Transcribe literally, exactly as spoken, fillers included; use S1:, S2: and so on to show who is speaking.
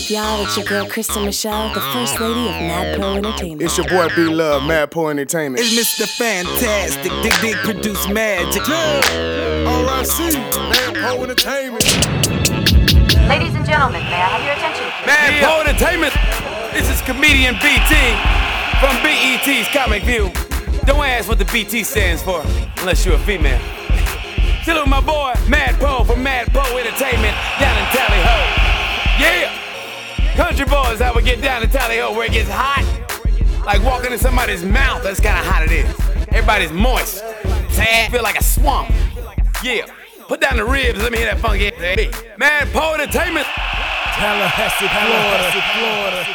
S1: up, y'all? It's your girl, Kristen Michelle, the First Lady of Mad Pro Entertainment.
S2: It's your boy, B-Love, Mad Pro Entertainment.
S3: It's Mister Fantastic, Dig Dig produce magic.
S2: R I C, Mad Pro Entertainment.
S4: Ladies and gentlemen, may I have your attention?
S5: Mad Pro Entertainment. This is comedian B T from B E T's Comic View. Don't ask what the B T stands for, unless you're a female. Still with my boy, Mad Pro from Mad Pro Entertainment down in Tally Ho. Yeah! Country boys, how we get down to Tally Ho where it gets hot. Like walking in somebody's mouth, that's kind of hot it is. Everybody's moist. Sad, feel like a swamp. Yeah. Put down the ribs, let me hear that funky. Mad Pro Entertainment.
S3: Tallahassee, Florida, Florida.